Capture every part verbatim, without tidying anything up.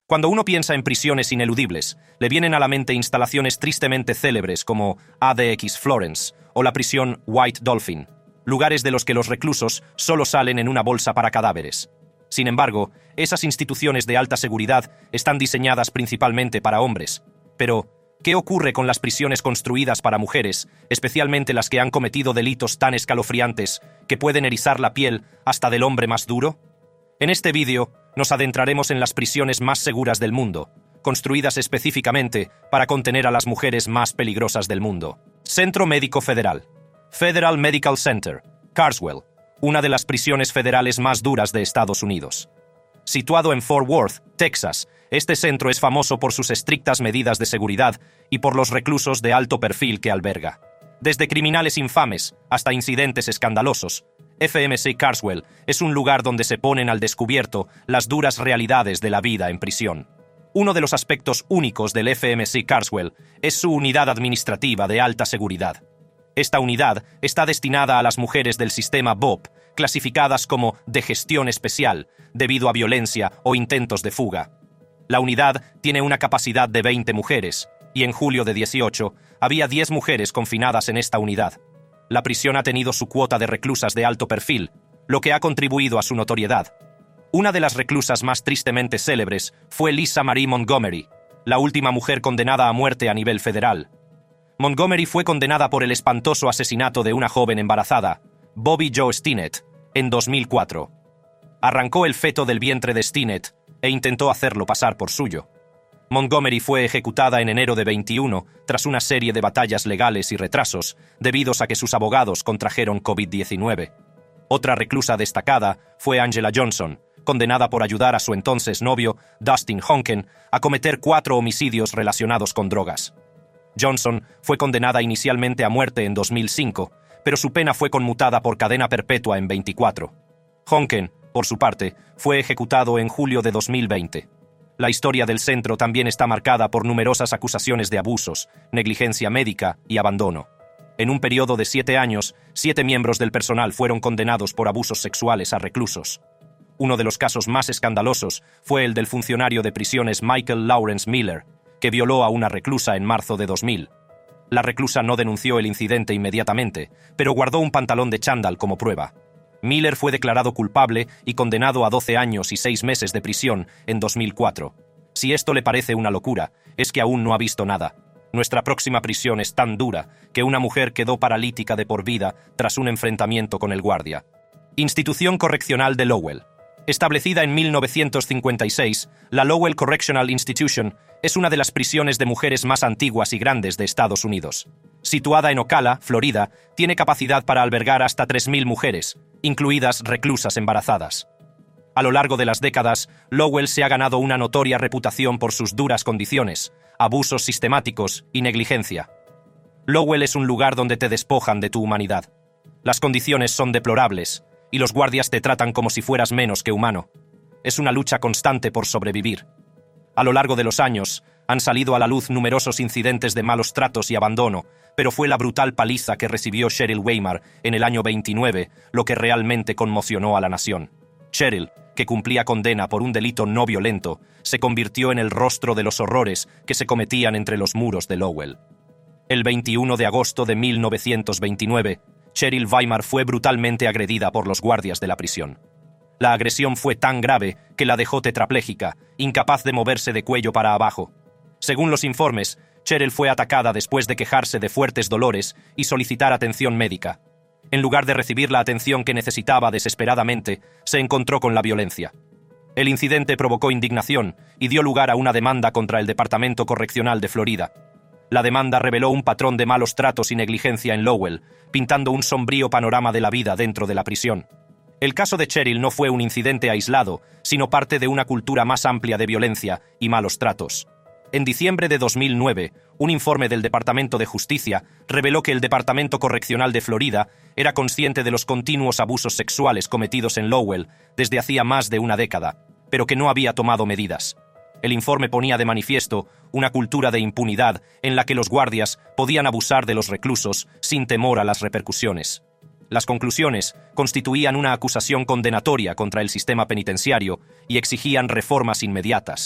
Cuando uno piensa en prisiones ineludibles, le vienen a la mente instalaciones tristemente célebres como A D X Florence o la prisión White Dolphin, lugares de los que los reclusos solo salen en una bolsa para cadáveres. Sin embargo, esas instituciones de alta seguridad están diseñadas principalmente para hombres. Pero, ¿qué ocurre con las prisiones construidas para mujeres, especialmente las que han cometido delitos tan escalofriantes que pueden erizar la piel hasta del hombre más duro? En este vídeo, nos adentraremos en las prisiones más seguras del mundo, construidas específicamente para contener a las mujeres más peligrosas del mundo. Centro Médico Federal. Federal Medical Center, Carswell, una de las prisiones federales más duras de Estados Unidos. Situado en Fort Worth, Texas, este centro es famoso por sus estrictas medidas de seguridad y por los reclusos de alto perfil que alberga. Desde criminales infames hasta incidentes escandalosos, F M C Carswell es un lugar donde se ponen al descubierto las duras realidades de la vida en prisión. Uno de los aspectos únicos del F M C Carswell es su unidad administrativa de alta seguridad. Esta unidad está destinada a las mujeres del sistema B O P, clasificadas como de gestión especial, debido a violencia o intentos de fuga. La unidad tiene una capacidad de veinte mujeres, y en julio de dieciocho había diez mujeres confinadas en esta unidad. La prisión ha tenido su cuota de reclusas de alto perfil, lo que ha contribuido a su notoriedad. Una de las reclusas más tristemente célebres fue Lisa Marie Montgomery, la última mujer condenada a muerte a nivel federal. Montgomery fue condenada por el espantoso asesinato de una joven embarazada, Bobby Jo Stinnett, en dos mil cuatro. Arrancó el feto del vientre de Stinnett e intentó hacerlo pasar por suyo. Montgomery fue ejecutada en enero de veintiuno tras una serie de batallas legales y retrasos debidos a que sus abogados contrajeron COVID diecinueve. Otra reclusa destacada fue Angela Johnson, condenada por ayudar a su entonces novio, Dustin Honken, a cometer cuatro homicidios relacionados con drogas. Johnson fue condenada inicialmente a muerte en dos mil cinco, pero su pena fue conmutada por cadena perpetua en veinticuatro. Honken, por su parte, fue ejecutado en julio de dos mil veinte. La historia del centro también está marcada por numerosas acusaciones de abusos, negligencia médica y abandono. En un periodo de siete años, siete miembros del personal fueron condenados por abusos sexuales a reclusos. Uno de los casos más escandalosos fue el del funcionario de prisiones Michael Lawrence Miller, que violó a una reclusa en marzo de dos mil. La reclusa no denunció el incidente inmediatamente, pero guardó un pantalón de chándal como prueba. Miller fue declarado culpable y condenado a doce años y seis meses de prisión en dos mil cuatro. Si esto le parece una locura, es que aún no ha visto nada. Nuestra próxima prisión es tan dura que una mujer quedó paralítica de por vida tras un enfrentamiento con el guardia. Institución Correccional de Lowell. Establecida en mil novecientos cincuenta y seis, la Lowell Correctional Institution es una de las prisiones de mujeres más antiguas y grandes de Estados Unidos. Situada en Ocala, Florida, tiene capacidad para albergar hasta tres mil mujeres, incluidas reclusas embarazadas. A lo largo de las décadas, Lowell se ha ganado una notoria reputación por sus duras condiciones, abusos sistemáticos y negligencia. Lowell es un lugar donde te despojan de tu humanidad. Las condiciones son deplorables, y los guardias te tratan como si fueras menos que humano. Es una lucha constante por sobrevivir. A lo largo de los años, han salido a la luz numerosos incidentes de malos tratos y abandono, pero fue la brutal paliza que recibió Cheryl Weimar en el año veintinueve lo que realmente conmocionó a la nación. Cheryl, que cumplía condena por un delito no violento, se convirtió en el rostro de los horrores que se cometían entre los muros de Lowell. El veintiuno de agosto de mil novecientos veintinueve, Cheryl Weimar fue brutalmente agredida por los guardias de la prisión. La agresión fue tan grave que la dejó tetrapléjica, incapaz de moverse de cuello para abajo. Según los informes, Cheryl fue atacada después de quejarse de fuertes dolores y solicitar atención médica. En lugar de recibir la atención que necesitaba desesperadamente, se encontró con la violencia. El incidente provocó indignación y dio lugar a una demanda contra el Departamento Correccional de Florida. La demanda reveló un patrón de malos tratos y negligencia en Lowell, pintando un sombrío panorama de la vida dentro de la prisión. El caso de Cheryl no fue un incidente aislado, sino parte de una cultura más amplia de violencia y malos tratos. En diciembre de dos mil nueve, un informe del Departamento de Justicia reveló que el Departamento Correccional de Florida era consciente de los continuos abusos sexuales cometidos en Lowell desde hacía más de una década, pero que no había tomado medidas. El informe ponía de manifiesto una cultura de impunidad en la que los guardias podían abusar de los reclusos sin temor a las repercusiones. Las conclusiones constituían una acusación condenatoria contra el sistema penitenciario y exigían reformas inmediatas.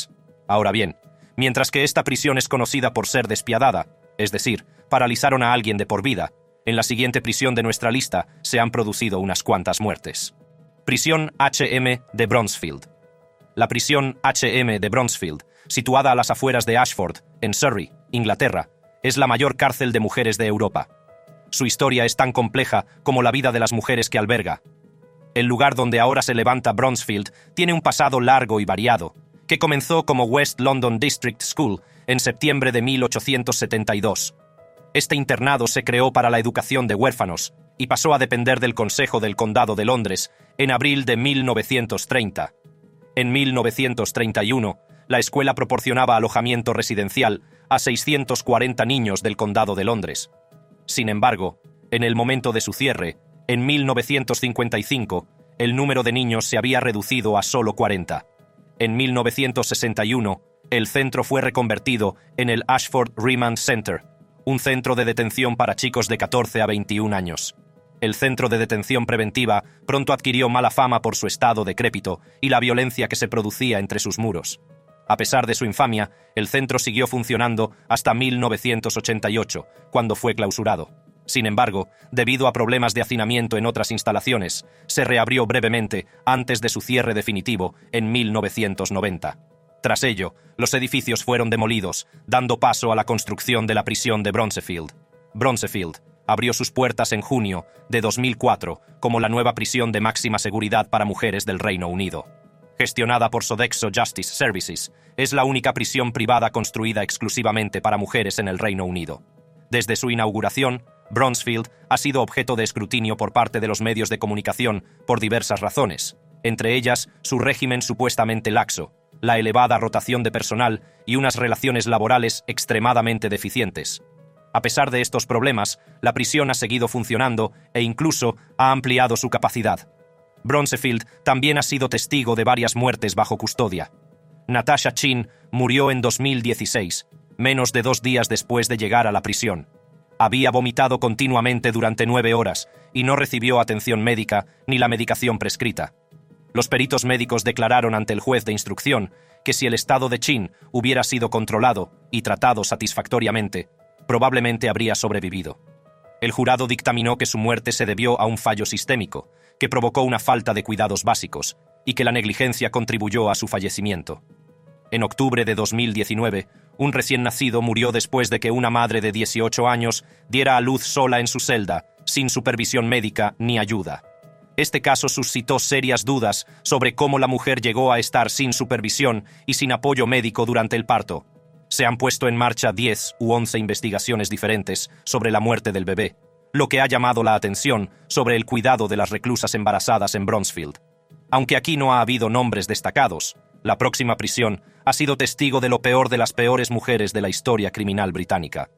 Ahora bien, mientras que esta prisión es conocida por ser despiadada, es decir, paralizaron a alguien de por vida, en la siguiente prisión de nuestra lista se han producido unas cuantas muertes. Prisión H M de Bronzefield. La prisión H M de Bronzefield, situada a las afueras de Ashford, en Surrey, Inglaterra, es la mayor cárcel de mujeres de Europa. Su historia es tan compleja como la vida de las mujeres que alberga. El lugar donde ahora se levanta Bronzefield tiene un pasado largo y variado, que comenzó como West London District School en septiembre de mil ochocientos setenta y dos. Este internado se creó para la educación de huérfanos y pasó a depender del Consejo del Condado de Londres en abril de mil novecientos treinta. En mil novecientos treinta y uno, la escuela proporcionaba alojamiento residencial a seiscientos cuarenta niños del Condado de Londres. Sin embargo, en el momento de su cierre, en mil novecientos cincuenta y cinco, el número de niños se había reducido a solo cuarenta. En mil novecientos sesenta y uno, el centro fue reconvertido en el Ashford Remand Center, un centro de detención para chicos de catorce a veintiún años. El centro de detención preventiva pronto adquirió mala fama por su estado decrépito y la violencia que se producía entre sus muros. A pesar de su infamia, el centro siguió funcionando hasta mil novecientos ochenta y ocho, cuando fue clausurado. Sin embargo, debido a problemas de hacinamiento en otras instalaciones, se reabrió brevemente antes de su cierre definitivo en mil novecientos noventa. Tras ello, los edificios fueron demolidos, dando paso a la construcción de la prisión de Bronzefield. Bronzefield abrió sus puertas en junio de dos mil cuatro como la nueva prisión de máxima seguridad para mujeres del Reino Unido. Gestionada por Sodexo Justice Services, es la única prisión privada construida exclusivamente para mujeres en el Reino Unido. Desde su inauguración, Bronzefield ha sido objeto de escrutinio por parte de los medios de comunicación por diversas razones, entre ellas su régimen supuestamente laxo, la elevada rotación de personal y unas relaciones laborales extremadamente deficientes. A pesar de estos problemas, la prisión ha seguido funcionando e incluso ha ampliado su capacidad. Bronzefield también ha sido testigo de varias muertes bajo custodia. Natasha Chin murió en dos mil dieciséis, menos de dos días después de llegar a la prisión. Había vomitado continuamente durante nueve horas y no recibió atención médica ni la medicación prescrita. Los peritos médicos declararon ante el juez de instrucción que si el estado de Chin hubiera sido controlado y tratado satisfactoriamente, probablemente habría sobrevivido. El jurado dictaminó que su muerte se debió a un fallo sistémico, que provocó una falta de cuidados básicos y que la negligencia contribuyó a su fallecimiento. En octubre de dos mil diecinueve, un recién nacido murió después de que una madre de dieciocho años diera a luz sola en su celda, sin supervisión médica ni ayuda. Este caso suscitó serias dudas sobre cómo la mujer llegó a estar sin supervisión y sin apoyo médico durante el parto. Se han puesto en marcha diez u once investigaciones diferentes sobre la muerte del bebé, lo que ha llamado la atención sobre el cuidado de las reclusas embarazadas en Bronzefield. Aunque aquí no ha habido nombres destacados, la próxima prisión ha sido testigo de lo peor de las peores mujeres de la historia criminal británica.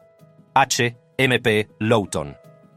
H M P Lowton.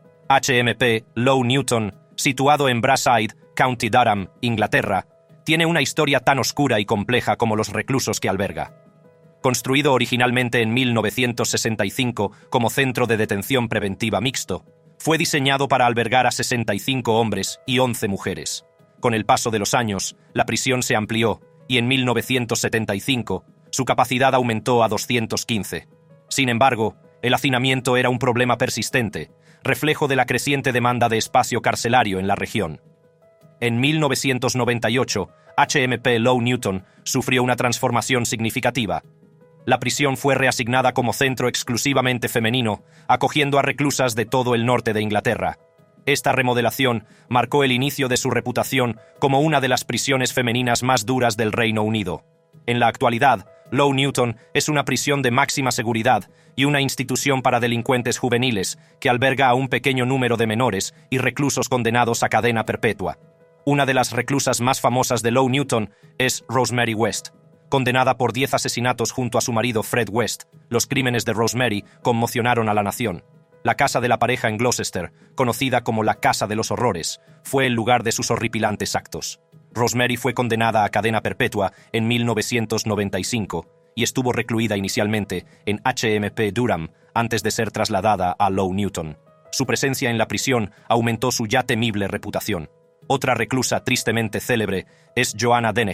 H M P Low Newton, situado en Braeside, County Durham, Inglaterra, tiene una historia tan oscura y compleja como los reclusos que alberga. Construido originalmente en mil novecientos sesenta y cinco como centro de detención preventiva mixto, fue diseñado para albergar a sesenta y cinco hombres y once mujeres. Con el paso de los años, la prisión se amplió y en mil novecientos setenta y cinco su capacidad aumentó a doscientos quince. Sin embargo, el hacinamiento era un problema persistente, reflejo de la creciente demanda de espacio carcelario en la región. En mil novecientos noventa y ocho, H M P Low Newton sufrió una transformación significativa. La prisión fue reasignada como centro exclusivamente femenino, acogiendo a reclusas de todo el norte de Inglaterra. Esta remodelación marcó el inicio de su reputación como una de las prisiones femeninas más duras del Reino Unido. En la actualidad, Low Newton es una prisión de máxima seguridad y una institución para delincuentes juveniles que alberga a un pequeño número de menores y reclusos condenados a cadena perpetua. Una de las reclusas más famosas de Low Newton es Rosemary West. Condenada por diez asesinatos junto a su marido Fred West, los crímenes de Rosemary conmocionaron a la nación. La casa de la pareja en Gloucester, conocida como la Casa de los Horrores, fue el lugar de sus horripilantes actos. Rosemary fue condenada a cadena perpetua en mil novecientos noventa y cinco y estuvo recluida inicialmente en H M P Durham antes de ser trasladada a Low Newton. Su presencia en la prisión aumentó su ya temible reputación. Otra reclusa tristemente célebre es Joanna Dennehy,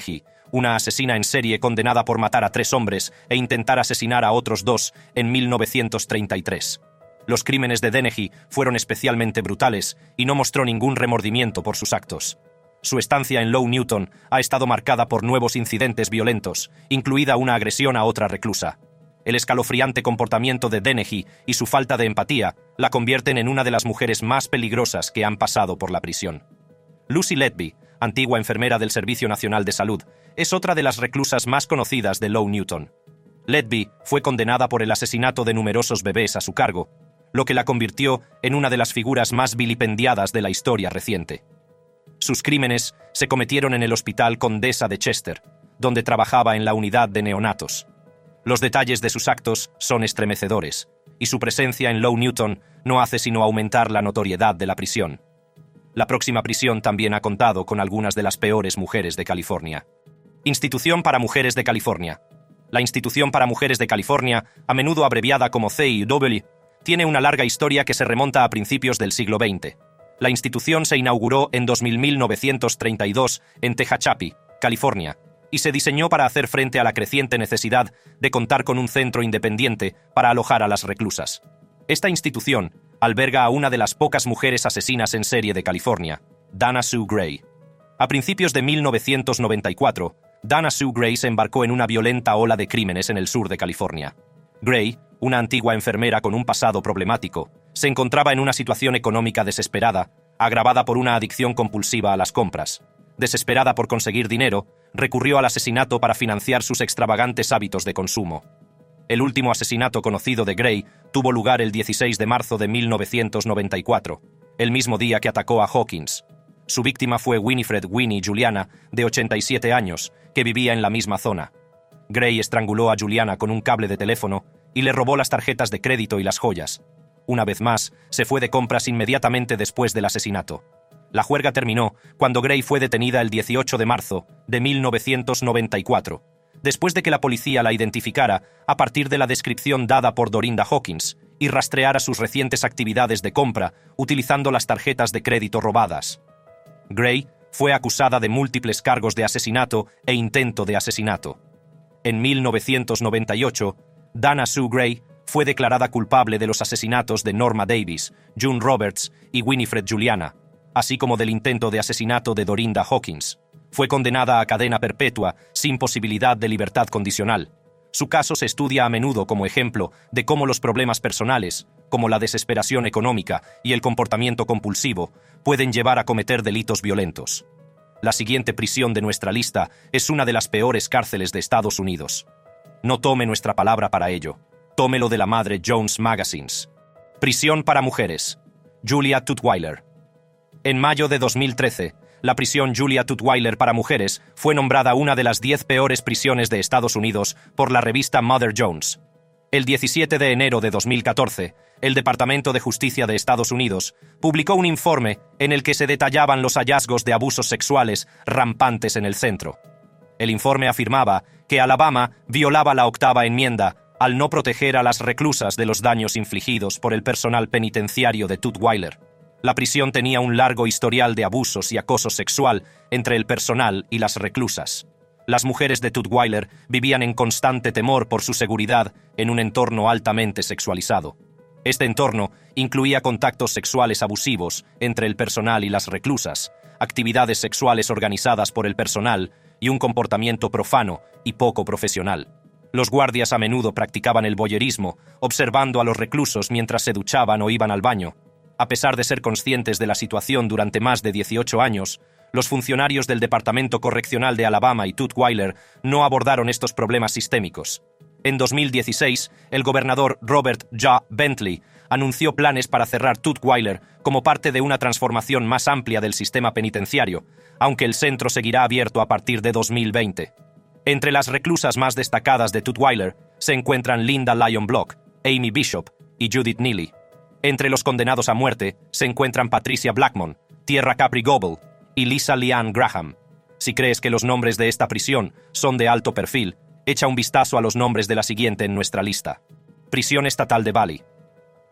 una asesina en serie condenada por matar a tres hombres e intentar asesinar a otros dos en mil novecientos treinta y tres. Los crímenes de Dennehy fueron especialmente brutales y no mostró ningún remordimiento por sus actos. Su estancia en Low Newton ha estado marcada por nuevos incidentes violentos, incluida una agresión a otra reclusa. El escalofriante comportamiento de Dennehy y su falta de empatía la convierten en una de las mujeres más peligrosas que han pasado por la prisión. Lucy Letby, antigua enfermera del Servicio Nacional de Salud, es otra de las reclusas más conocidas de Low Newton. Letby fue condenada por el asesinato de numerosos bebés a su cargo, lo que la convirtió en una de las figuras más vilipendiadas de la historia reciente. Sus crímenes se cometieron en el Hospital Condesa de Chester, donde trabajaba en la unidad de neonatos. Los detalles de sus actos son estremecedores, y su presencia en Low Newton no hace sino aumentar la notoriedad de la prisión. La próxima prisión también ha contado con algunas de las peores mujeres de California. Institución para Mujeres de California. La Institución para Mujeres de California, a menudo abreviada como C I W, tiene una larga historia que se remonta a principios del siglo veinte. La institución se inauguró en dos mil novecientos treinta y dos en Tehachapi, California, y se diseñó para hacer frente a la creciente necesidad de contar con un centro independiente para alojar a las reclusas. Esta institución alberga a una de las pocas mujeres asesinas en serie de California, Dana Sue Gray. A principios de mil novecientos noventa y cuatro, Dana Sue Gray se embarcó en una violenta ola de crímenes en el sur de California. Gray, una antigua enfermera con un pasado problemático, se encontraba en una situación económica desesperada, agravada por una adicción compulsiva a las compras. Desesperada por conseguir dinero, recurrió al asesinato para financiar sus extravagantes hábitos de consumo. El último asesinato conocido de Gray tuvo lugar el dieciséis de marzo de mil novecientos noventa y cuatro, el mismo día que atacó a Hawkins. Su víctima fue Winifred Winnie Juliana, de ochenta y siete años, que vivía en la misma zona. Gray estranguló a Juliana con un cable de teléfono y le robó las tarjetas de crédito y las joyas. Una vez más, se fue de compras inmediatamente después del asesinato. La juerga terminó cuando Gray fue detenida el dieciocho de marzo de mil novecientos noventa y cuatro, después de que la policía la identificara a partir de la descripción dada por Dorinda Hawkins y rastreara sus recientes actividades de compra utilizando las tarjetas de crédito robadas. Gray fue acusada de múltiples cargos de asesinato e intento de asesinato. En mil novecientos noventa y ocho, Dana Sue Gray fue declarada culpable de los asesinatos de Norma Davis, June Roberts y Winifred Juliana, así como del intento de asesinato de Dorinda Hawkins. Fue condenada a cadena perpetua, sin posibilidad de libertad condicional. Su caso se estudia a menudo como ejemplo de cómo los problemas personales, como la desesperación económica y el comportamiento compulsivo, pueden llevar a cometer delitos violentos. La siguiente prisión de nuestra lista es una de las peores cárceles de Estados Unidos. No tome nuestra palabra para ello. Tómelo de la madre Jones Magazines. Prisión para mujeres. Julia Tutwiler. En mayo de dos mil trece, la prisión Julia Tutwiler para mujeres fue nombrada una de las diez peores prisiones de Estados Unidos por la revista Mother Jones. El diecisiete de enero de dos mil catorce, el Departamento de Justicia de Estados Unidos publicó un informe en el que se detallaban los hallazgos de abusos sexuales rampantes en el centro. El informe afirmaba que Alabama violaba la octava enmienda al no proteger a las reclusas de los daños infligidos por el personal penitenciario de Tutwiler. La prisión tenía un largo historial de abusos y acoso sexual entre el personal y las reclusas. Las mujeres de Tutwiler vivían en constante temor por su seguridad en un entorno altamente sexualizado. Este entorno incluía contactos sexuales abusivos entre el personal y las reclusas, actividades sexuales organizadas por el personal y un comportamiento profano y poco profesional. Los guardias a menudo practicaban el voyerismo, observando a los reclusos mientras se duchaban o iban al baño. A pesar de ser conscientes de la situación durante más de dieciocho años, los funcionarios del Departamento Correccional de Alabama y Tutwiler no abordaron estos problemas sistémicos. En dos mil dieciséis, el gobernador Robert J. Bentley anunció planes para cerrar Tutwiler como parte de una transformación más amplia del sistema penitenciario, aunque el centro seguirá abierto a partir de dos mil veinte. Entre las reclusas más destacadas de Tutwiler se encuentran Linda Lyon Block, Amy Bishop y Judith Neely. Entre los condenados a muerte se encuentran Patricia Blackmon, Tierra Capri Goble y Lisa Leanne Graham. Si crees que los nombres de esta prisión son de alto perfil, echa un vistazo a los nombres de la siguiente en nuestra lista. Prisión Estatal de Valley.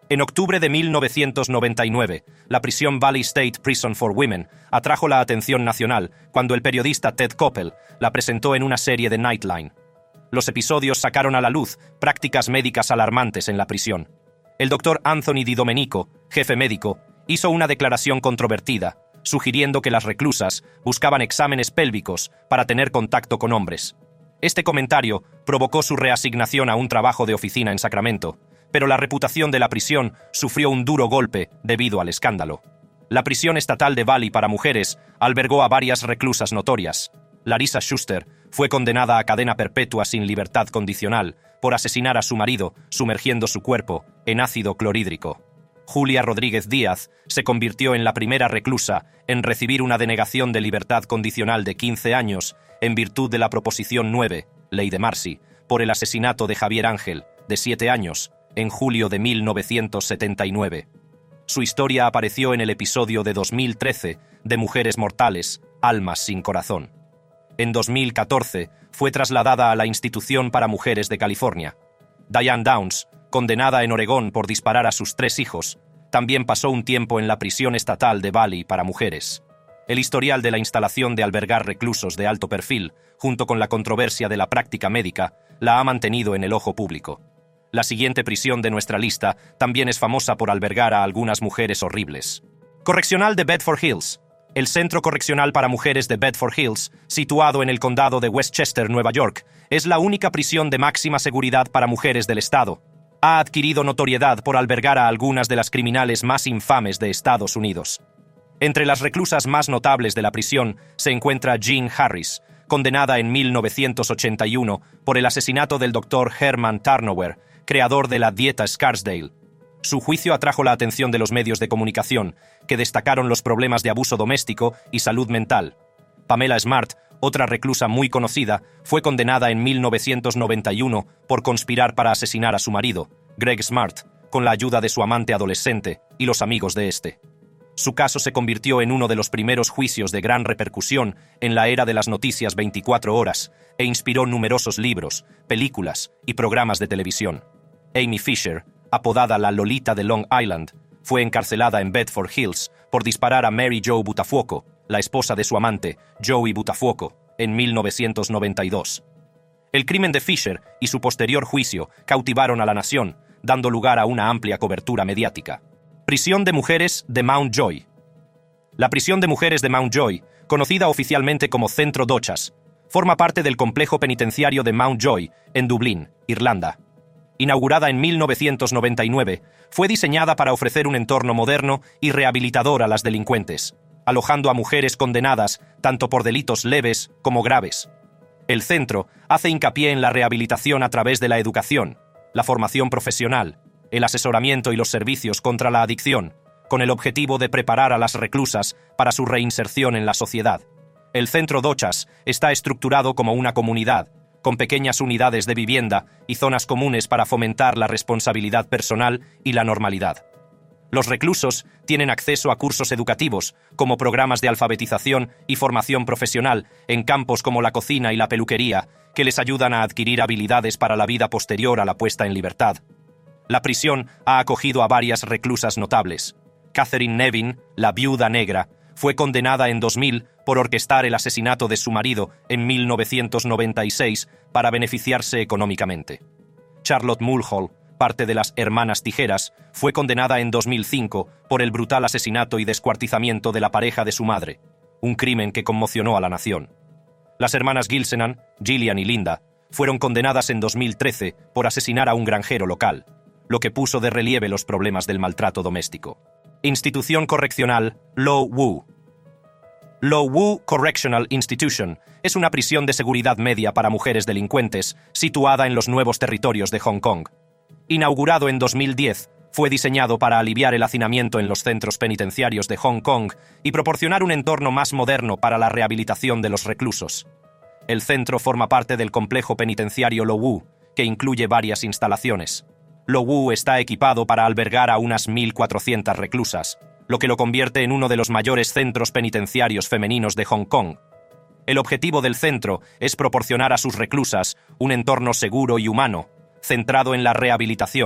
En octubre de mil novecientos noventa y nueve, la prisión Valley State Prison for Women atrajo la atención nacional cuando el periodista Ted Koppel la presentó en una serie de Nightline. Los episodios sacaron a la luz prácticas médicas alarmantes en la prisión. El doctor Anthony Di Domenico, jefe médico, hizo una declaración controvertida, sugiriendo que las reclusas buscaban exámenes pélvicos para tener contacto con hombres. Este comentario provocó su reasignación a un trabajo de oficina en Sacramento, pero la reputación de la prisión sufrió un duro golpe debido al escándalo. La prisión estatal de Valley para mujeres albergó a varias reclusas notorias. Larissa Schuster fue condenada a cadena perpetua sin libertad condicional por asesinar a su marido sumergiendo su cuerpo en ácido clorhídrico. Julia Rodríguez Díaz se convirtió en la primera reclusa en recibir una denegación de libertad condicional de quince años en virtud de la Proposición nueve, Ley de Marcy, por el asesinato de Javier Ángel, de siete años, en julio de mil novecientos setenta y nueve. Su historia apareció en el episodio de dos mil trece de Mujeres Mortales, Almas sin Corazón. En dos mil catorce fue trasladada a la Institución para Mujeres de California. Diane Downs, condenada en Oregón por disparar a sus tres hijos, también pasó un tiempo en la prisión estatal de Valley para mujeres. El historial de la instalación de albergar reclusos de alto perfil, junto con la controversia de la práctica médica, la ha mantenido en el ojo público. La siguiente prisión de nuestra lista también es famosa por albergar a algunas mujeres horribles. Correccional de Bedford Hills. El Centro Correccional para Mujeres de Bedford Hills, situado en el condado de Westchester, Nueva York, es la única prisión de máxima seguridad para mujeres del estado. Ha adquirido notoriedad por albergar a algunas de las criminales más infames de Estados Unidos. Entre las reclusas más notables de la prisión se encuentra Jean Harris, condenada en mil novecientos ochenta y uno por el asesinato del doctor Herman Tarnower, creador de la dieta Scarsdale. Su juicio atrajo la atención de los medios de comunicación, que destacaron los problemas de abuso doméstico y salud mental. Pamela Smart, otra reclusa muy conocida, fue condenada en mil novecientos noventa y uno por conspirar para asesinar a su marido, Greg Smart, con la ayuda de su amante adolescente y los amigos de este. Su caso se convirtió en uno de los primeros juicios de gran repercusión en la era de las noticias veinticuatro horas e inspiró numerosos libros, películas y programas de televisión. Amy Fisher, apodada la Lolita de Long Island, fue encarcelada en Bedford Hills por disparar a Mary Jo Buttafuoco, la esposa de su amante, Joey Buttafuoco, en mil novecientos noventa y dos. El crimen de Fisher y su posterior juicio cautivaron a la nación, dando lugar a una amplia cobertura mediática. Prisión de mujeres de Mountjoy. La prisión de mujeres de Mountjoy, conocida oficialmente como Centro Dochas, forma parte del complejo penitenciario de Mountjoy, en Dublín, Irlanda. Inaugurada en mil novecientos noventa y nueve, fue diseñada para ofrecer un entorno moderno y rehabilitador a las delincuentes, alojando a mujeres condenadas tanto por delitos leves como graves. El centro hace hincapié en la rehabilitación a través de la educación, la formación profesional, el asesoramiento y los servicios contra la adicción, con el objetivo de preparar a las reclusas para su reinserción en la sociedad. El Centro Dochas está estructurado como una comunidad, con pequeñas unidades de vivienda y zonas comunes para fomentar la responsabilidad personal y la normalidad. Los reclusos tienen acceso a cursos educativos, como programas de alfabetización y formación profesional en campos como la cocina y la peluquería, que les ayudan a adquirir habilidades para la vida posterior a la puesta en libertad. La prisión ha acogido a varias reclusas notables. Catherine Nevin, la viuda negra, fue condenada en dos mil por orquestar el asesinato de su marido en mil novecientos noventa y seis para beneficiarse económicamente. Charlotte Mulhall, parte de las Hermanas Tijeras, fue condenada en dos mil cinco por el brutal asesinato y descuartizamiento de la pareja de su madre, un crimen que conmocionó a la nación. Las hermanas Gilsenan, Gillian y Linda, fueron condenadas en dos mil trece por asesinar a un granjero local, lo que puso de relieve los problemas del maltrato doméstico. Institución correccional Lo Wu. Lo Wu Correctional Institution es una prisión de seguridad media para mujeres delincuentes situada en los nuevos territorios de Hong Kong. Inaugurado en dos mil diez, fue diseñado para aliviar el hacinamiento en los centros penitenciarios de Hong Kong y proporcionar un entorno más moderno para la rehabilitación de los reclusos. El centro forma parte del complejo penitenciario Lo Wu, que incluye varias instalaciones. Lo Wu está equipado para albergar a unas mil cuatrocientas reclusas, lo que lo convierte en uno de los mayores centros penitenciarios femeninos de Hong Kong. El objetivo del centro es proporcionar a sus reclusas un entorno seguro y humano, centrado en la rehabilitación,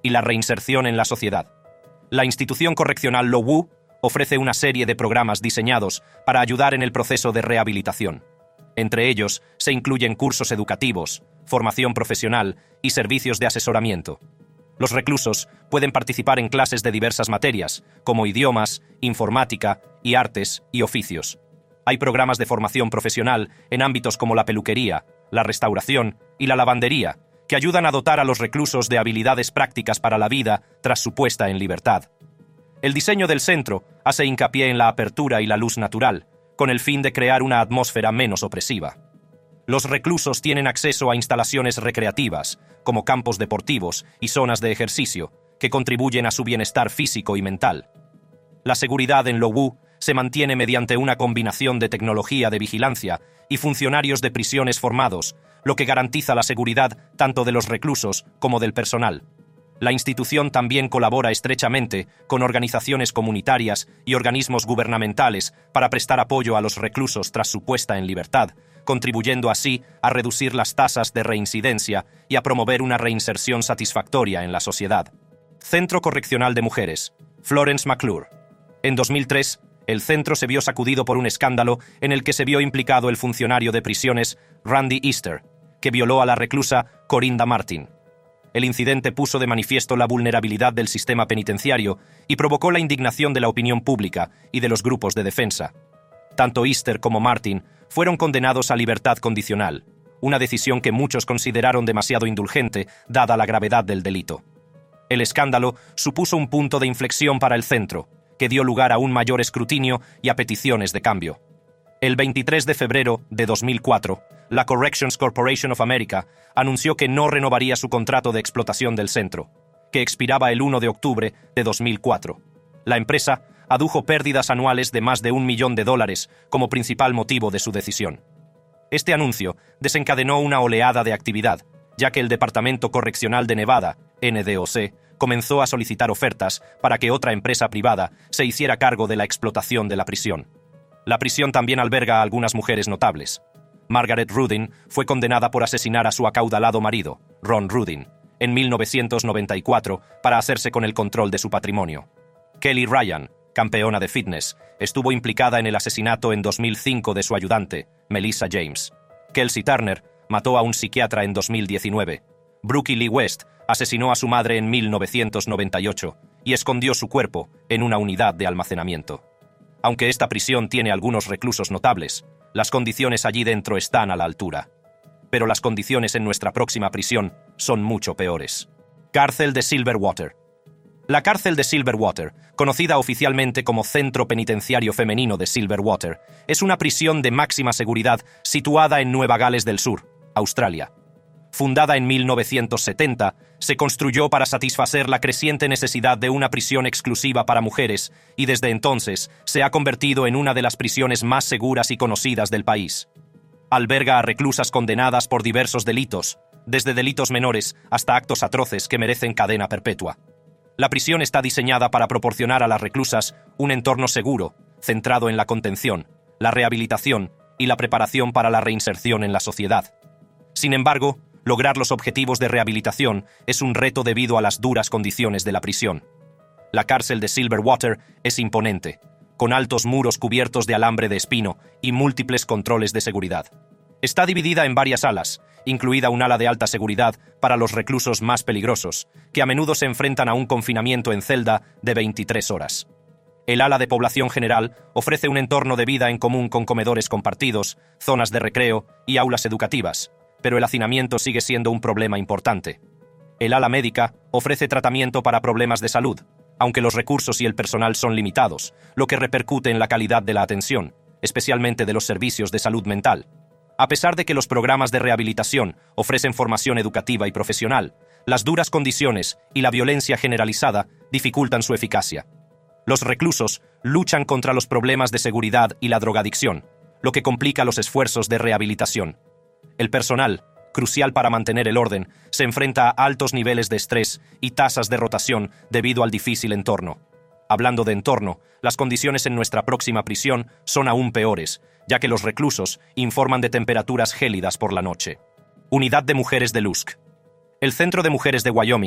y la reinserción en la sociedad. La institución correccional Lo Wu ofrece una serie de programas diseñados para ayudar en el proceso de rehabilitación. Entre ellos se incluyen cursos educativos, formación profesional y servicios de asesoramiento. Los reclusos pueden participar en clases de diversas materias, como idiomas, informática y artes y oficios. Hay programas de formación profesional en ámbitos como la peluquería, la restauración y la lavandería, que ayudan a dotar a los reclusos de habilidades prácticas para la vida tras su puesta en libertad. El diseño del centro hace hincapié en la apertura y la luz natural, con el fin de crear una atmósfera menos opresiva. Los reclusos tienen acceso a instalaciones recreativas, como campos deportivos y zonas de ejercicio, que contribuyen a su bienestar físico y mental. La seguridad en Lo Wu se mantiene mediante una combinación de tecnología de vigilancia y funcionarios de prisiones formados, lo que garantiza la seguridad tanto de los reclusos como del personal. La institución también colabora estrechamente con organizaciones comunitarias y organismos gubernamentales para prestar apoyo a los reclusos tras su puesta en libertad, contribuyendo así a reducir las tasas de reincidencia y a promover una reinserción satisfactoria en la sociedad. Centro Correccional de Mujeres, Florence McClure. En dos mil tres, el centro se vio sacudido por un escándalo en el que se vio implicado el funcionario de prisiones Randy Easter, que violó a la reclusa Corinda Martin. El incidente puso de manifiesto la vulnerabilidad del sistema penitenciario y provocó la indignación de la opinión pública y de los grupos de defensa. Tanto Easter como Martin fueron condenados a libertad condicional, una decisión que muchos consideraron demasiado indulgente dada la gravedad del delito. El escándalo supuso un punto de inflexión para el centro, que dio lugar a un mayor escrutinio y a peticiones de cambio. El veintitrés de febrero de dos mil cuatro, la Corrections Corporation of America anunció que no renovaría su contrato de explotación del centro, que expiraba el primero de octubre de dos mil cuatro. La empresa adujo pérdidas anuales de más de un millón de dólares como principal motivo de su decisión. Este anuncio desencadenó una oleada de actividad, ya que el Departamento Correccional de Nevada, N D O C, comenzó a solicitar ofertas para que otra empresa privada se hiciera cargo de la explotación de la prisión. La prisión también alberga a algunas mujeres notables. Margaret Rudin fue condenada por asesinar a su acaudalado marido, Ron Rudin, en mil novecientos noventa y cuatro para hacerse con el control de su patrimonio. Kelly Ryan, campeona de fitness, estuvo implicada en el asesinato en dos mil cinco de su ayudante, Melissa James. Kelsey Turner mató a un psiquiatra en dos mil diecinueve. Brooke Lee West asesinó a su madre en mil novecientos noventa y ocho y escondió su cuerpo en una unidad de almacenamiento. Aunque esta prisión tiene algunos reclusos notables, las condiciones allí dentro están a la altura. Pero las condiciones en nuestra próxima prisión son mucho peores. Cárcel de Silverwater. La cárcel de Silverwater, conocida oficialmente como Centro Penitenciario Femenino de Silverwater, es una prisión de máxima seguridad situada en Nueva Gales del Sur, Australia. Fundada en mil novecientos setenta, se construyó para satisfacer la creciente necesidad de una prisión exclusiva para mujeres y desde entonces se ha convertido en una de las prisiones más seguras y conocidas del país. Alberga a reclusas condenadas por diversos delitos, desde delitos menores hasta actos atroces que merecen cadena perpetua. La prisión está diseñada para proporcionar a las reclusas un entorno seguro, centrado en la contención, la rehabilitación y la preparación para la reinserción en la sociedad. Sin embargo, lograr los objetivos de rehabilitación es un reto debido a las duras condiciones de la prisión. La cárcel de Silverwater es imponente, con altos muros cubiertos de alambre de espino y múltiples controles de seguridad. Está dividida en varias alas, incluida un ala de alta seguridad para los reclusos más peligrosos, que a menudo se enfrentan a un confinamiento en celda de veintitrés horas. El ala de población general ofrece un entorno de vida en común con comedores compartidos, zonas de recreo y aulas educativas, pero el hacinamiento sigue siendo un problema importante. El ala médica ofrece tratamiento para problemas de salud, aunque los recursos y el personal son limitados, lo que repercute en la calidad de la atención, especialmente de los servicios de salud mental. A pesar de que los programas de rehabilitación ofrecen formación educativa y profesional, las duras condiciones y la violencia generalizada dificultan su eficacia. Los reclusos luchan contra los problemas de seguridad y la drogadicción, lo que complica los esfuerzos de rehabilitación. El personal, crucial para mantener el orden, se enfrenta a altos niveles de estrés y tasas de rotación debido al difícil entorno. Hablando de entorno, las condiciones en nuestra próxima prisión son aún peores, ya que los reclusos informan de temperaturas gélidas por la noche. Unidad de Mujeres de Lusk. El Centro de Mujeres de Wyoming,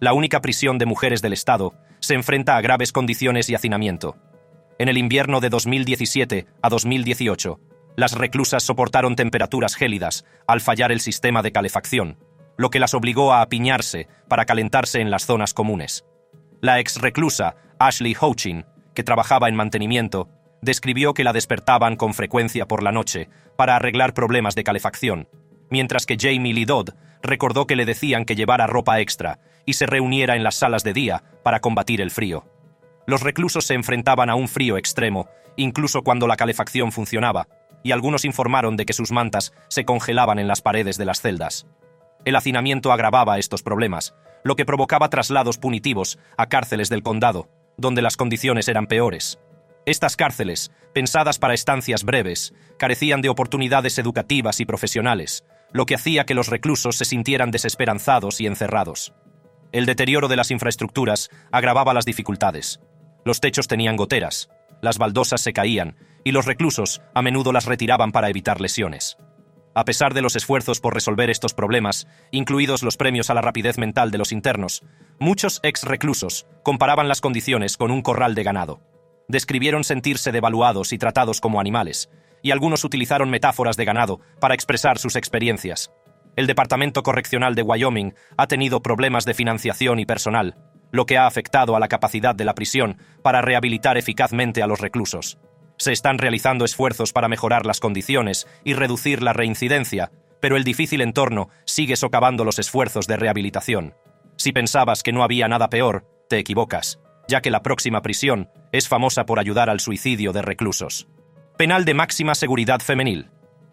la única prisión de mujeres del Estado, se enfrenta a graves condiciones y hacinamiento. En el invierno de dos mil diecisiete a dos mil dieciocho, las reclusas soportaron temperaturas gélidas al fallar el sistema de calefacción, lo que las obligó a apiñarse para calentarse en las zonas comunes. La ex reclusa Ashley Houchin, que trabajaba en mantenimiento, describió que la despertaban con frecuencia por la noche para arreglar problemas de calefacción, mientras que Jamie Lee Dodd recordó que le decían que llevara ropa extra y se reuniera en las salas de día para combatir el frío. Los reclusos se enfrentaban a un frío extremo, incluso cuando la calefacción funcionaba, y algunos informaron de que sus mantas se congelaban en las paredes de las celdas. El hacinamiento agravaba estos problemas, lo que provocaba traslados punitivos a cárceles del condado, donde las condiciones eran peores. Estas cárceles, pensadas para estancias breves, carecían de oportunidades educativas y profesionales, lo que hacía que los reclusos se sintieran desesperanzados y encerrados. El deterioro de las infraestructuras agravaba las dificultades. Los techos tenían goteras, las baldosas se caían y los reclusos a menudo las retiraban para evitar lesiones. A pesar de los esfuerzos por resolver estos problemas, incluidos los premios a la rapidez mental de los internos, muchos ex-reclusos comparaban las condiciones con un corral de ganado. Describieron sentirse devaluados y tratados como animales, y algunos utilizaron metáforas de ganado para expresar sus experiencias. El Departamento Correccional de Wyoming ha tenido problemas de financiación y personal, lo que ha afectado a la capacidad de la prisión para rehabilitar eficazmente a los reclusos. Se están realizando esfuerzos para mejorar las condiciones y reducir la reincidencia, pero el difícil entorno sigue socavando los esfuerzos de rehabilitación. Si pensabas que no había nada peor, te equivocas, ya que la próxima prisión es famosa por ayudar al suicidio de reclusos. Penal de máxima seguridad femenil.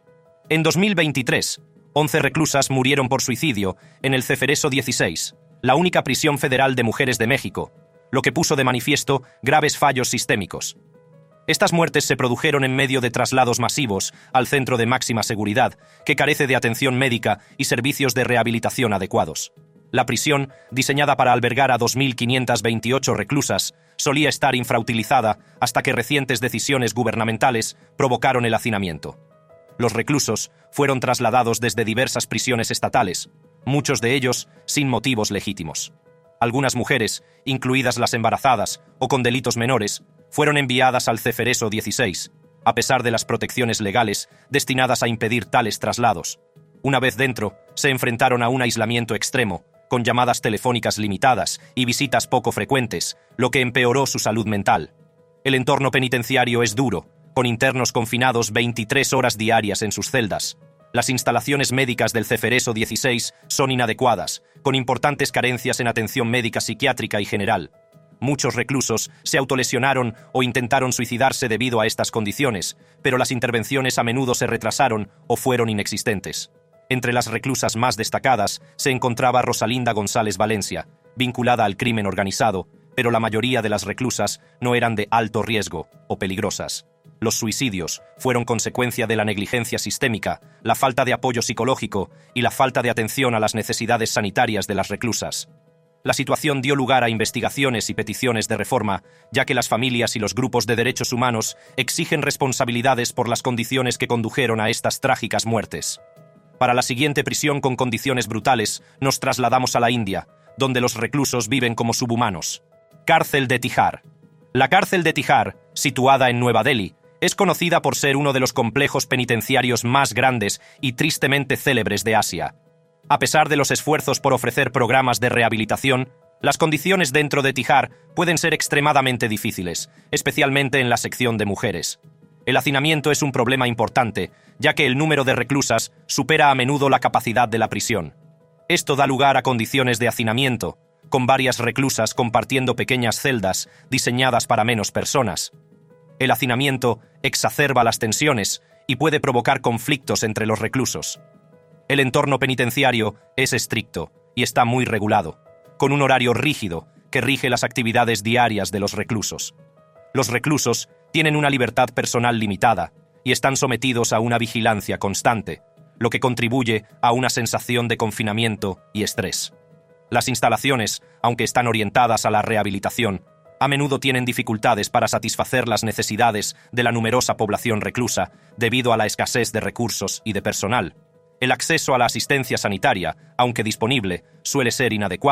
En dos mil veintitrés, once reclusas murieron por suicidio en el Ceferezo dieciséis, la única prisión federal de mujeres de México, lo que puso de manifiesto graves fallos sistémicos. Estas muertes se produjeron en medio de traslados masivos al centro de máxima seguridad, que carece de atención médica y servicios de rehabilitación adecuados. La prisión, diseñada para albergar a dos mil quinientas veintiocho reclusas, solía estar infrautilizada hasta que recientes decisiones gubernamentales provocaron el hacinamiento. Los reclusos fueron trasladados desde diversas prisiones estatales, muchos de ellos sin motivos legítimos. Algunas mujeres, incluidas las embarazadas o con delitos menores, fueron enviadas al Ceferezo dieciséis, a pesar de las protecciones legales destinadas a impedir tales traslados. Una vez dentro, se enfrentaron a un aislamiento extremo, con llamadas telefónicas limitadas y visitas poco frecuentes, lo que empeoró su salud mental. El entorno penitenciario es duro, con internos confinados veintitrés horas diarias en sus celdas. Las instalaciones médicas del Ceferezo dieciséis son inadecuadas, con importantes carencias en atención médica psiquiátrica y general. Muchos reclusos se autolesionaron o intentaron suicidarse debido a estas condiciones, pero las intervenciones a menudo se retrasaron o fueron inexistentes. Entre las reclusas más destacadas se encontraba Rosalinda González Valencia, vinculada al crimen organizado, pero la mayoría de las reclusas no eran de alto riesgo o peligrosas. Los suicidios fueron consecuencia de la negligencia sistémica, la falta de apoyo psicológico y la falta de atención a las necesidades sanitarias de las reclusas. La situación dio lugar a investigaciones y peticiones de reforma, ya que las familias y los grupos de derechos humanos exigen responsabilidades por las condiciones que condujeron a estas trágicas muertes. Para la siguiente prisión con condiciones brutales, nos trasladamos a la India, donde los reclusos viven como subhumanos. Cárcel de Tihar. La cárcel de Tihar, situada en Nueva Delhi, es conocida por ser uno de los complejos penitenciarios más grandes y tristemente célebres de Asia. A pesar de los esfuerzos por ofrecer programas de rehabilitación, las condiciones dentro de Tihar pueden ser extremadamente difíciles, especialmente en la sección de mujeres. El hacinamiento es un problema importante, ya que el número de reclusas supera a menudo la capacidad de la prisión. Esto da lugar a condiciones de hacinamiento, con varias reclusas compartiendo pequeñas celdas diseñadas para menos personas. El hacinamiento exacerba las tensiones y puede provocar conflictos entre los reclusos. El entorno penitenciario es estricto y está muy regulado, con un horario rígido que rige las actividades diarias de los reclusos. Los reclusos tienen una libertad personal limitada y están sometidos a una vigilancia constante, lo que contribuye a una sensación de confinamiento y estrés. Las instalaciones, aunque están orientadas a la rehabilitación, a menudo tienen dificultades para satisfacer las necesidades de la numerosa población reclusa debido a la escasez de recursos y de personal. El acceso a la asistencia sanitaria, aunque disponible, suele ser inadecuado,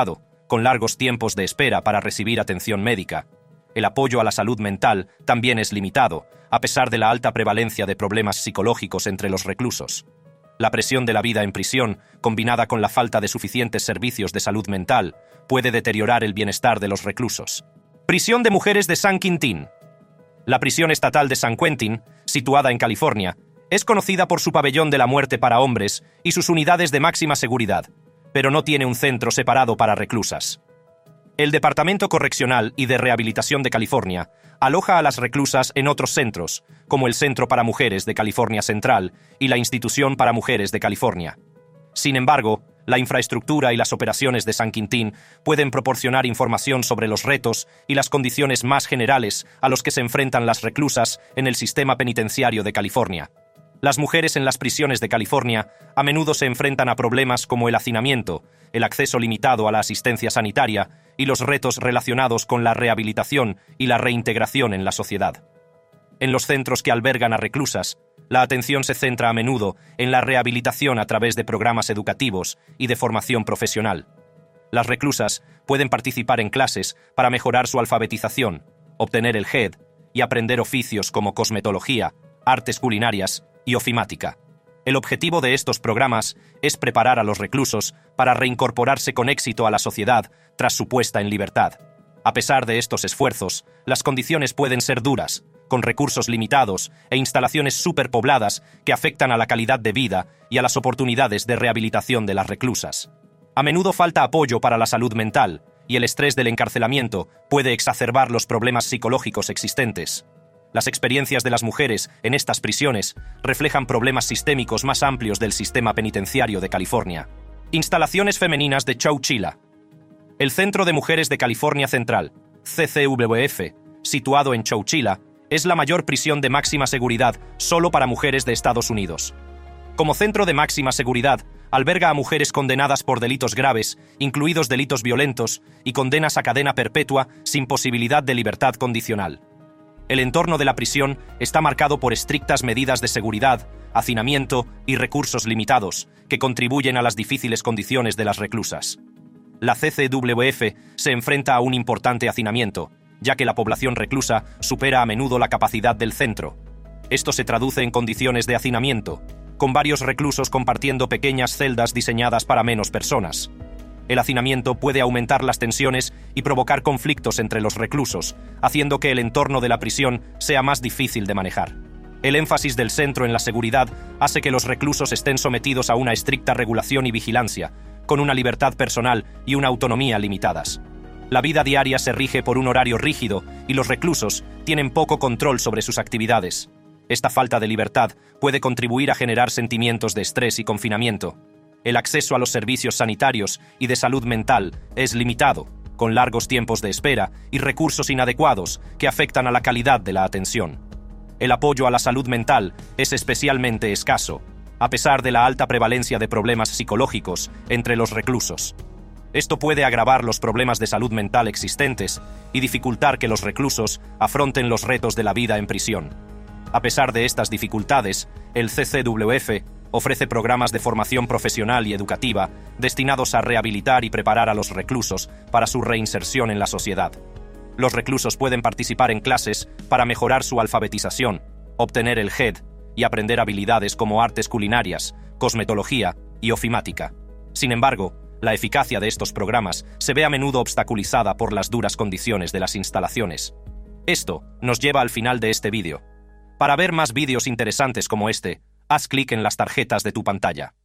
con largos tiempos de espera para recibir atención médica. El apoyo a la salud mental también es limitado, a pesar de la alta prevalencia de problemas psicológicos entre los reclusos. La presión de la vida en prisión, combinada con la falta de suficientes servicios de salud mental, puede deteriorar el bienestar de los reclusos. Prisión de mujeres de San Quintín. La prisión estatal de San Quentin, situada en California, es conocida por su pabellón de la muerte para hombres y sus unidades de máxima seguridad, pero no tiene un centro separado para reclusas. El Departamento Correccional y de Rehabilitación de California aloja a las reclusas en otros centros, como el Centro para Mujeres de California Central y la Institución para Mujeres de California. Sin embargo, la infraestructura y las operaciones de San Quintín pueden proporcionar información sobre los retos y las condiciones más generales a los que se enfrentan las reclusas en el sistema penitenciario de California. Las mujeres en las prisiones de California a menudo se enfrentan a problemas como el hacinamiento, el acceso limitado a la asistencia sanitaria y los retos relacionados con la rehabilitación y la reintegración en la sociedad. En los centros que albergan a reclusas, la atención se centra a menudo en la rehabilitación a través de programas educativos y de formación profesional. Las reclusas pueden participar en clases para mejorar su alfabetización, obtener el G E D y aprender oficios como cosmetología, artes culinarias y ofimática. El objetivo de estos programas es preparar a los reclusos para reincorporarse con éxito a la sociedad tras su puesta en libertad. A pesar de estos esfuerzos, las condiciones pueden ser duras, con recursos limitados e instalaciones superpobladas que afectan a la calidad de vida y a las oportunidades de rehabilitación de las reclusas. A menudo falta apoyo para la salud mental, y el estrés del encarcelamiento puede exacerbar los problemas psicológicos existentes. Las experiencias de las mujeres en estas prisiones reflejan problemas sistémicos más amplios del sistema penitenciario de California. Instalaciones femeninas de Chowchilla. El Centro de Mujeres de California Central, C C W F, situado en Chowchilla, es la mayor prisión de máxima seguridad solo para mujeres de Estados Unidos. Como centro de máxima seguridad, alberga a mujeres condenadas por delitos graves, incluidos delitos violentos, y condenas a cadena perpetua sin posibilidad de libertad condicional. El entorno de la prisión está marcado por estrictas medidas de seguridad, hacinamiento y recursos limitados, que contribuyen a las difíciles condiciones de las reclusas. La C C W F se enfrenta a un importante hacinamiento, ya que la población reclusa supera a menudo la capacidad del centro. Esto se traduce en condiciones de hacinamiento, con varios reclusos compartiendo pequeñas celdas diseñadas para menos personas. El hacinamiento puede aumentar las tensiones y provocar conflictos entre los reclusos, haciendo que el entorno de la prisión sea más difícil de manejar. El énfasis del centro en la seguridad hace que los reclusos estén sometidos a una estricta regulación y vigilancia, con una libertad personal y una autonomía limitadas. La vida diaria se rige por un horario rígido y los reclusos tienen poco control sobre sus actividades. Esta falta de libertad puede contribuir a generar sentimientos de estrés y confinamiento. El acceso a los servicios sanitarios y de salud mental es limitado, con largos tiempos de espera y recursos inadecuados que afectan a la calidad de la atención. El apoyo a la salud mental es especialmente escaso, a pesar de la alta prevalencia de problemas psicológicos entre los reclusos. Esto puede agravar los problemas de salud mental existentes y dificultar que los reclusos afronten los retos de la vida en prisión. A pesar de estas dificultades, el C C W F ofrece programas de formación profesional y educativa destinados a rehabilitar y preparar a los reclusos para su reinserción en la sociedad. Los reclusos pueden participar en clases para mejorar su alfabetización, obtener el G E D y aprender habilidades como artes culinarias, cosmetología y ofimática. Sin embargo, la eficacia de estos programas se ve a menudo obstaculizada por las duras condiciones de las instalaciones. Esto nos lleva al final de este vídeo. Para ver más vídeos interesantes como este, haz clic en las tarjetas de tu pantalla.